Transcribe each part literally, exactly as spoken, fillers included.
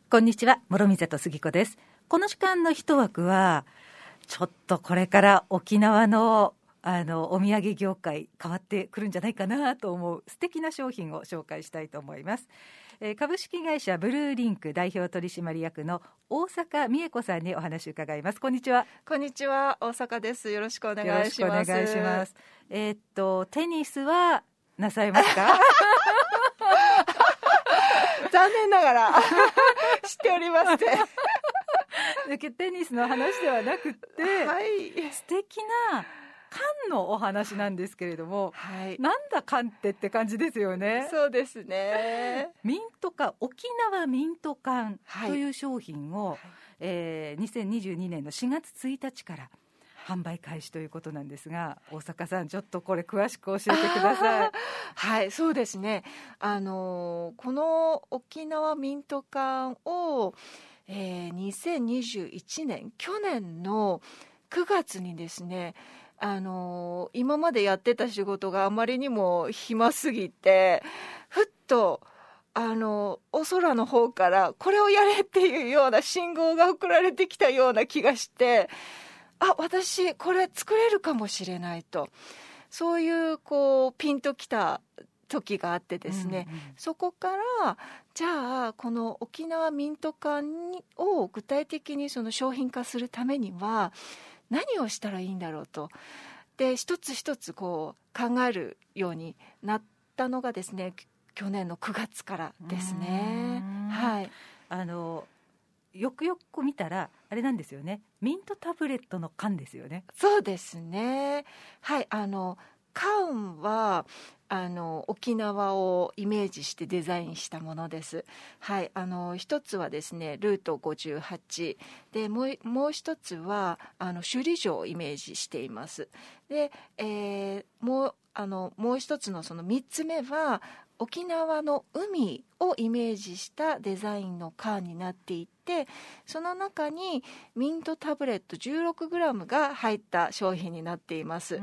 こんにちは、諸見里杉子です。この時間の一枠はちょっとこれから沖縄のあのお土産業界変わってくるんじゃないかなと思う素敵な商品を紹介したいと思います。えー、株式会社ブルーリンク代表取締役の大坂美恵子さんにお話を伺います。こんにちは。 こんにちは、大坂です。よろしくお願いします。 よろしくお願いします。えー、っとテニスはなさいますか？ 残念ながら知っておりますね。テニスの話ではなくって、はい、素敵な缶のお話なんですけれども、はい、なんだ缶ってって感じですよね。 そうですね。 ミント缶、沖縄ミント缶という商品を、はい、えー、にせんにじゅうにねんのしがつついたちから販売開始ということなんですが、大坂さんちょっとこれ詳しく教えてください。 はい、そうですね。あのこの沖縄ミント缶を、えー、にせんにじゅういちねん去年のくがつにですね、あの今までやってた仕事があまりにも暇すぎて、ふっとあのお空の方からこれをやれっていうような信号が送られてきたような気がして、あ、私これ作れるかもしれないと、そういうこうピンときた時があってですね、うんうん、そこからじゃあこの沖縄ミント缶を具体的にその商品化するためには何をしたらいいんだろうと、で一つ一つこう考えるようになったのがですね、去年のくがつからですね。はい、 あのよくよく見たらあれなんですよね、ミントタブレットの缶ですよね。 そうですね。はい、あの缶はあの沖縄をイメージしてデザインしたものです。はい、あの一つはですねルートごじゅうはちで、もうもう一つはあの首里城をイメージしています。で、えー、もうあのもう一つのそのみっつめは沖縄の海をイメージしたデザインの缶になっていて、その中にミントタブレット じゅうろくグラム が入った商品になっています。うん、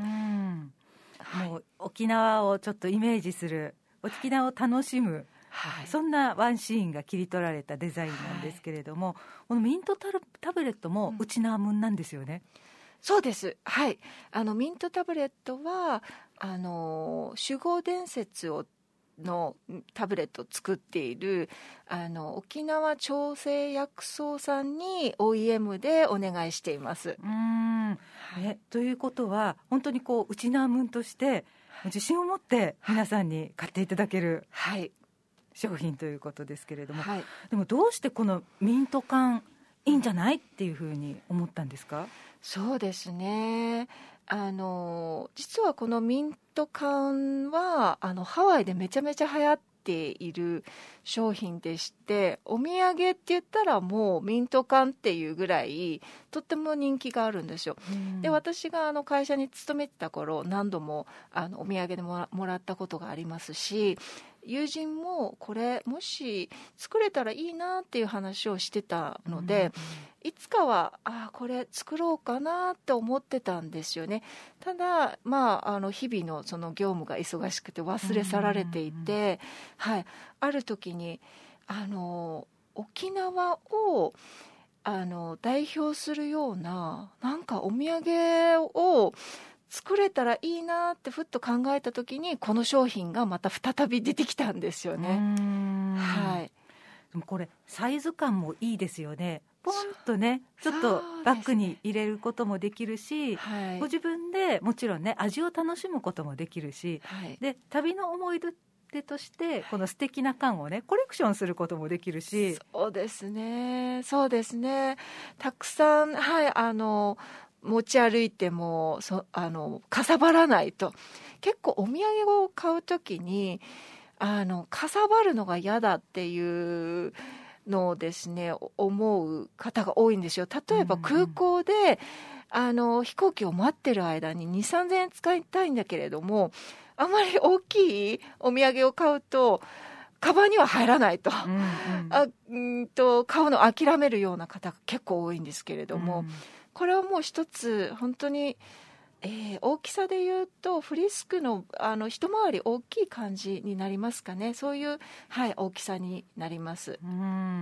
はい、もう沖縄をちょっとイメージする、沖縄を楽しむ、はい、そんなワンシーンが切り取られたデザインなんですけれども、はい、このミントタブレットもうちなもんなんですよね。うん、 そうです。はい、あのミントタブレットはあの守護伝説をのタブレットを作っているあの沖縄調整薬草さんに オーイーエム でお願いしています。 うーん、えということは本当にこううちなむんとして自信を持って皆さんに買っていただける商品ということですけれども、はい、でもどうしてこのミント缶いいんじゃないっていうふうに思ったんですか？ そうですね、あの実はこのミント缶はあのハワイでめちゃめちゃ流行っている商品でして、お土産って言ったらもうミント缶っていうぐらいとっても人気があるんですよ。で、私があの会社に勤めてた頃何度もあのお土産でも ら, もらったことがありますし、友人もこれもし作れたらいいなっていう話をしてたので、いつかはあこれ作ろうかなって思ってたんですよね。ただ、まあ、あの日々のその業務が忙しくて忘れ去られていて、はい、ある時にあの沖縄をあの代表するようななんかお土産を作れたらいいなってふっと考えた時にこの商品がまた再び出てきたんですよね。うーん、はい、 でもこれサイズ感もいいですよね。ポンとねちょっとバッグに入れることもできるし、はい、ご自分でもちろんね味を楽しむこともできるし、はい、で旅の思い出としてこの素敵な缶をねコレクションすることもできるし、 そうですねそうですねたくさん、はい、あの持ち歩いてもそあのかさばらないと。結構お土産を買うときにあのかさばるのが嫌だっていうのをですね思う方が多いんですよ。例えば空港で、うんうん、あの飛行機を待ってる間ににせんさんぜんえん使いたいんだけれども、あまり大きいお土産を買うとカバンには入らないと、うんうん、あうんと買うのを諦めるような方が結構多いんですけれども、うん、これはもう一つ本当にえー、大きさでいうとフリスク の, あの一回り大きい感じになりますかね。そういう、はい、大きさになります。 うん、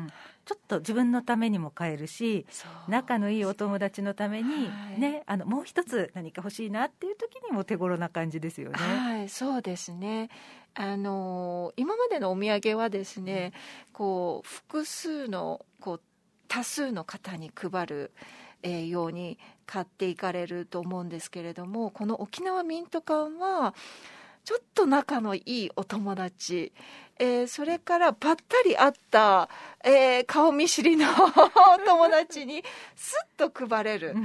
ちょっと自分のためにも買えるし、仲のいいお友達のために、はいね、あのもう一つ何か欲しいなっていう時にも手頃な感じですよね。 はい、そうですね。あの今までのお土産はですね、こう複数のこう多数の方に配るえー、ように買っていかれると思うんですけれども、この沖縄ミント缶はちょっと仲のいいお友達、えー、それからばったり会った、えー、顔見知りのお友達にスッと配れる。うん、うん、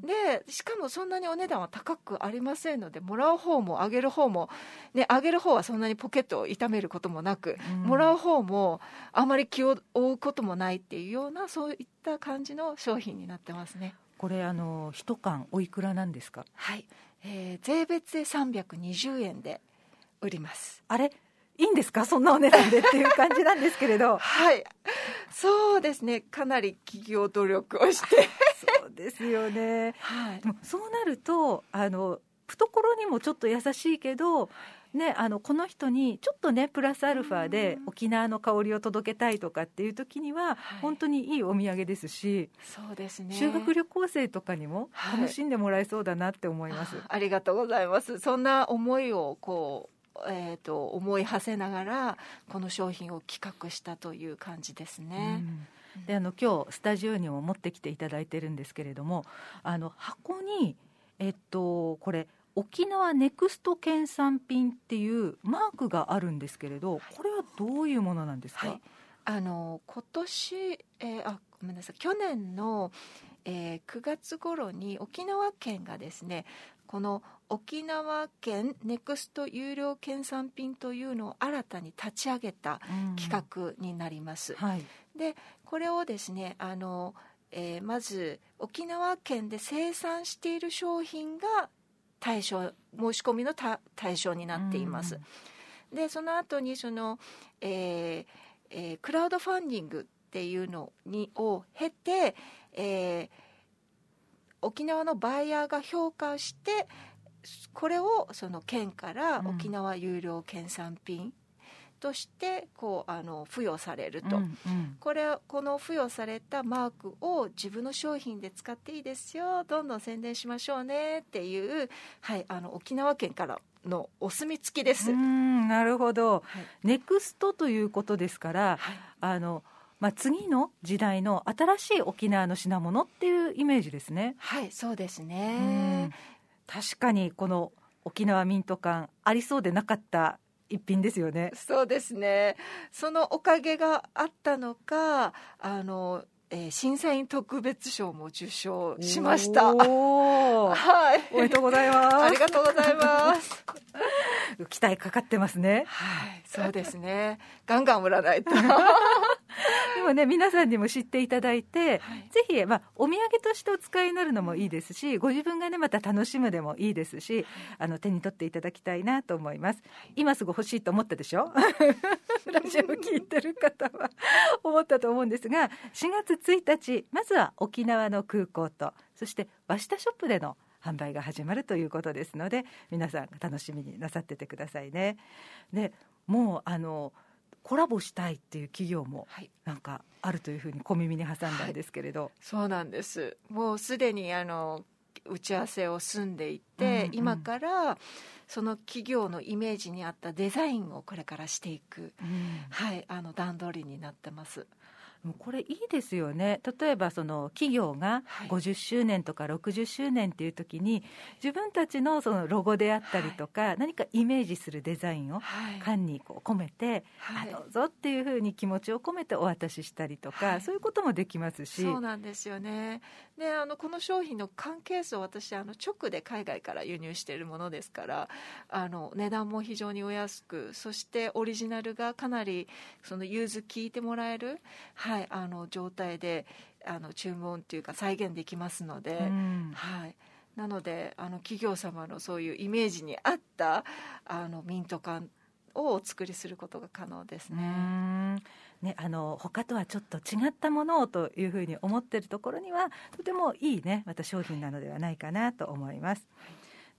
でしかもそんなにお値段は高くありませんので、もらう方もあげる方も、ね、あげる方はそんなにポケットを痛めることもなく、うん、もらう方もあまり気を負うこともないっていうような、そういった感じの商品になってますね。 これあの一缶おいくらなんですか？ はい、えー、税別でさんびゃくにじゅうえんで売ります。 あれいいんですか、そんなお値段でっていう感じなんですけれどはい、そうですね、かなり企業努力をしてそうですよね、 はい、 でもそうなるとあの懐にもちょっと優しいけど、ね、あのこの人にちょっとねプラスアルファで沖縄の香りを届けたいとかっていう時には、はい、本当にいいお土産ですし、 そうですね、 修学旅行生とかにも楽しんでもらえそうだなって思います、 はい、あ, ありがとうございます。そんな思いをこうえー、と思い馳せながらこの商品を企画したという感じですね、 うん、であの今日スタジオにも持ってきていただいてるんですけれども、あの箱に、えっと、これ沖縄ネクスト県産品っていうマークがあるんですけれど、これはどういうものなんですか？ はい、あの今年、えー、あごめんなさい去年の、えー、くがつ頃に沖縄県がですね、この沖縄県ネクスト有料県産品というのを新たに立ち上げた企画になります、うんはい、でこれをですねあの、えー、まず沖縄県で生産している商品が対象申し込みの対象になっています、うん、でその後にその、えーえー、クラウドファンディングっていうのにを経て、えー、沖縄のバイヤーが評価してこれをその県から沖縄有料県産品としてこうあの付与されると、うんうん、これこの付与されたマークを自分の商品で使っていいですよ、どんどん宣伝しましょうねっていう、はい、あの沖縄県からのお墨付きです。 うーん、なるほど、はい、ネクストということですから、はい、あのまあ、次の時代の新しい沖縄の品物っていうイメージですね。 はい、そうですね。 確かにこの沖縄ミント感ありそうでなかった一品ですよね。 そうですね。そのおかげがあったのか、あの、えー、審査員特別賞も受賞しました。 お、はい、おめでとうございます。 ありがとうございます期待かかってますね。 はい、そうですね。ガンガン売らないとでもね、皆さんにも知っていただいて、はい、ぜひ、まあ、お土産としてお使いになるのもいいですし、ご自分がねまた楽しむでもいいですし、あの手に取っていただきたいなと思います。今すぐ欲しいと思ったでしょラジオ聞いてる方は思ったと思うんですが、しがつついたちまずは沖縄の空港と、そして和下ショップでの販売が始まるということですので、皆さん楽しみになさっててくださいね。でもうあのコラボしたいっていう企業もなんかあるというふうに小耳に挟んだんですけれど、はい、 そうなんです。もうすでにあの打ち合わせを済んでいて、うんうん、今からその企業のイメージに合ったデザインをこれからしていく、うん、はい、あの段取りになってます。 これいいですよね。例えばその企業がごじゅっしゅうねんとかろくじゅっしゅうねんっていう時に、自分たちのそのロゴであったりとか、はい、何かイメージするデザインを缶にこう込めて、はい、あどうぞっていうふうに気持ちを込めてお渡ししたりとか、はい、そういうこともできますし。 そうなんですよね。であのこの商品の缶ケースを私あの直で海外から輸入しているものですから、あの値段も非常にお安く、そしてオリジナルがかなりその融通聞いてもらえる、はい、あの状態であの注文というか再現できますので、うんはい、なのであの企業様のそういうイメージに合ったあのミント缶をお作りすることが可能ですね。 うんね、あの他とはちょっと違ったものをというふうに思っているところにはとてもいいねまた商品なのではないかなと思います。はい、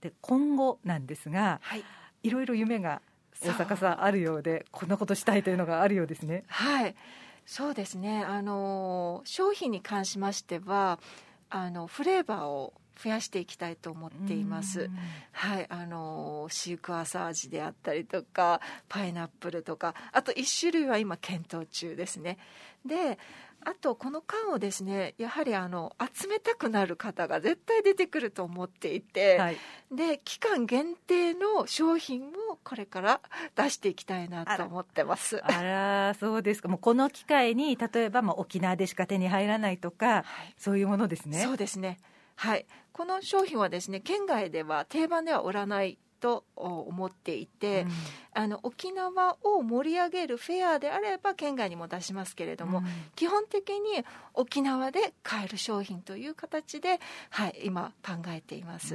で今後なんですが、 はい、 いろいろ夢が大阪さんあるようで、こんなことしたいというのがあるようですね。 はい、そうですね、あの商品に関しましてはあのフレーバーを増やしていきたいと思っています。はい、あのシークワーサー味であったりとかパイナップルとか、あといち種類は今検討中ですね。であとこの缶をですね、やはりあの集めたくなる方が絶対出てくると思っていて、はい、で期間限定の商品をこれから出していきたいなと思ってます。 あら、あらそうですか。もうこの機会に例えばまあ沖縄でしか手に入らないとか、はい、そういうものですね。 そうですね、はい、この商品はですね、県外では定番では売らないと思っていて、うん、あの沖縄を盛り上げるフェアであれば県外にも出しますけれども、うん、基本的に沖縄で買える商品という形で、はい、今考えています。 うん、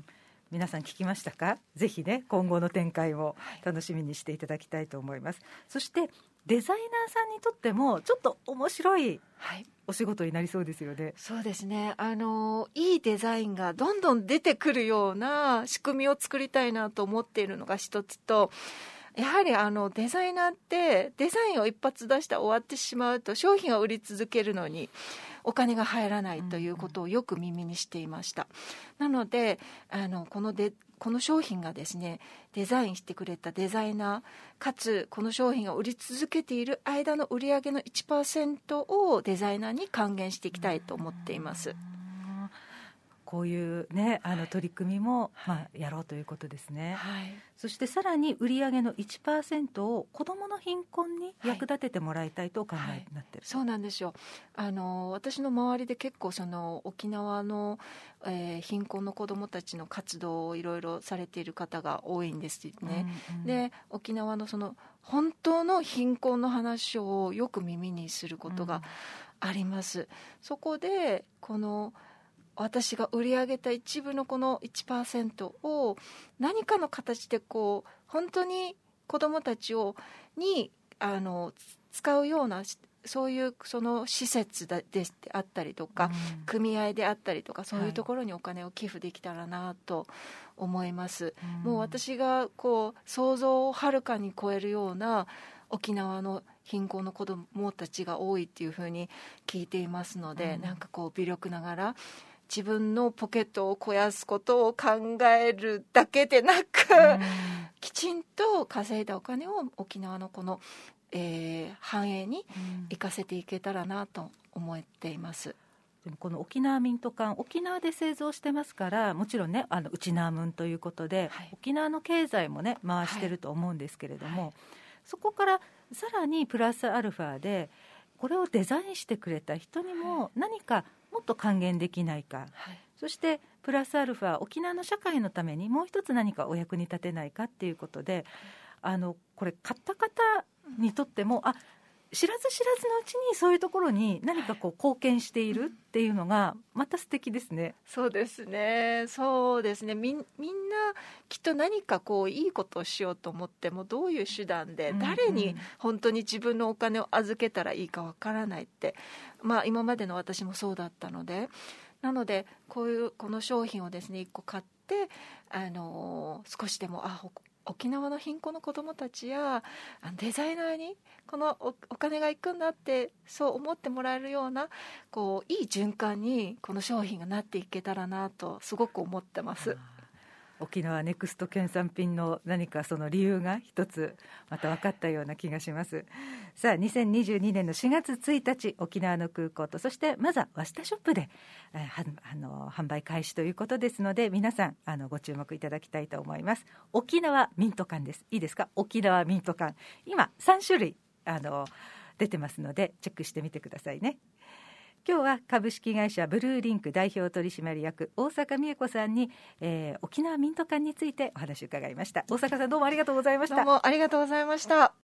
皆さん聞きましたか？ぜひね、今後の展開を楽しみにしていただきたいと思います。はい、そしてデザイナーさんにとってもちょっと面白いお仕事になりそうですよね。 はい、そうですね、あのいいデザインがどんどん出てくるような仕組みを作りたいなと思っているのが一つと、やはりあのデザイナーってデザインを一発出して終わってしまうと商品を売り続けるのにお金が入らないということをよく耳にしていました。なのであのこのでこの商品がですね、デザインしてくれたデザイナーかつこの商品が売り続けている間の売り上げの いちパーセント をデザイナーに還元していきたいと思っています。 こういう、ね、あの取り組みも、はい、まあ、やろうということですね。はい、そしてさらに売上の いちパーセント を子どもの貧困に役立ててもらいたいとお考えになってる、はいはい、 そうなんですよ。あの私の周りで結構その沖縄の、えー、貧困の子どもたちの活動をいろいろされている方が多いんですね。うんうん、で沖縄のその本当の貧困の話をよく耳にすることがあります。うん、そこでこの私が売り上げた一部のこの いちパーセント を何かの形でこう本当に子どもたちをにあの使うようなそういうその施設であったりとか、うん、組合であったりとかそういうところにお金を寄付できたらなと思います。はい、もう私がこう想像をはるかに超えるような沖縄の貧困の子どもたちが多いっていうふうに聞いていますので、うん、なんかこう微力ながら自分のポケットを肥やすことを考えるだけでなく、うん、きちんと稼いだお金を沖縄のこの、えー、繁栄に生かせていけたらなと思っています。うん、 でもこの沖縄ミント缶、沖縄で製造してますから、もちろんね、あの内縄ムンということで、はい、沖縄の経済もね回してると思うんですけれども、はいはい、そこからさらにプラスアルファでこれをデザインしてくれた人にも何かもっと還元できないか、はい、そしてプラスアルファ沖縄の社会のためにもう一つ何かお役に立てないかっていうことで、あのこれ買った方にとっても、あ、知らず知らずのうちにそういうところに何かこう貢献しているっていうのがまた素敵ですね。 そうですね、そうですね、み, みんなきっと何かこういいことをしようと思ってもどういう手段で誰に本当に自分のお金を預けたらいいかわからないって、まあ、今までの私もそうだったので、なのでこういうこの商品をですねいっこ買って、あのー、少しでもあ沖縄の貧困の子どもたちやデザイナーにこの お, お金がいくんだってそう思ってもらえるようなこういい循環にこの商品がなっていけたらなとすごく思ってます。 沖縄ネクスト県産品の何かその理由が一つまた分かったような気がします。はい、さあにせんにじゅうにねんのしがつついたち沖縄の空港とそしてまずはワシタショップで、えー、あの販売開始ということですので皆さんあのご注目いただきたいと思います。沖縄ミント缶です。いいですか、沖縄ミント缶今さんしゅるいあの出てますのでチェックしてみてくださいね。今日は株式会社ブルーリンク代表取締役大阪美恵子さんに、えー、沖縄ミント缶についてお話を伺いました。大阪さんどうもありがとうございました。 どうもありがとうございました。